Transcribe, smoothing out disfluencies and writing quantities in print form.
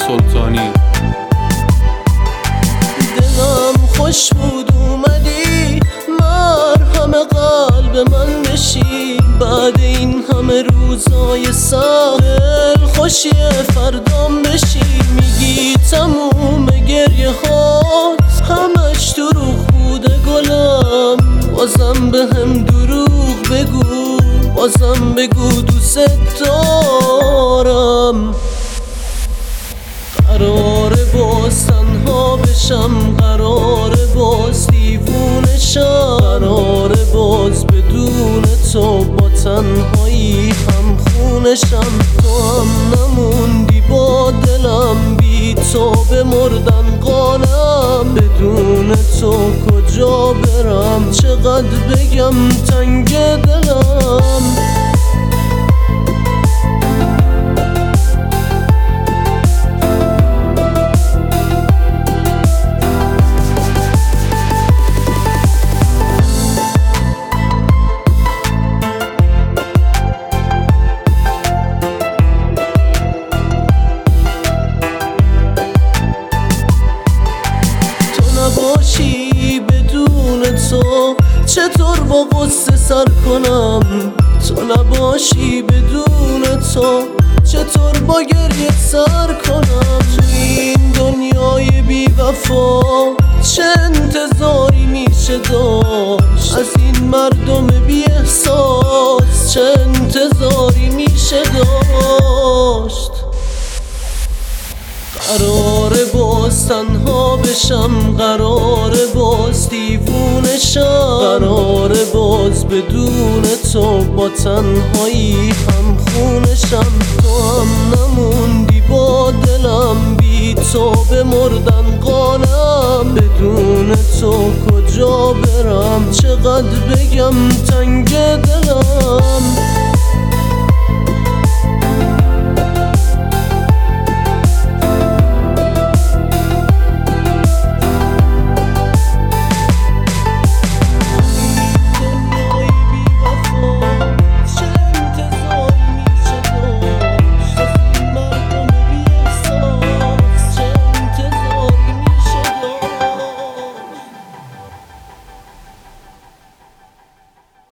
سلطانی. دلم خوش بود اومدی مرهم قلب من بشی، بعد این همه روزای سخت خوشی فردام بشی. میگی تموم گریه هات همش دروغ بوده گلم، بازم به هم دروغ بگو، بازم بگو دوست دارم. قراره باز تنها بشم، قراره باز دیوونه شم، قراره باز بدون تو با تنهایی هم خونشم. تو هم نموندی با دلم، بی تو به مردن قانم، بدون تو کجا برم، چقدر بگم تنگ دلم. نباشی بدون تو چطور با قصه سر کنم، تو نباشی بدون تو چطور با گریه سر کنم. تو این دنیای بی وفا چه انتظاری میشه داشت، از این مردم بی احساس چه انتظاری میشه داشت. قراره باز تنها بشم، قراره باز دیوونه شم، قراره باز بدون تو با تنهایی هم خونشم. تو هم نموندی با دلم، بی تو به مردن قانم، بدون تو کجا برم، چقدر بگم تنگ دلم.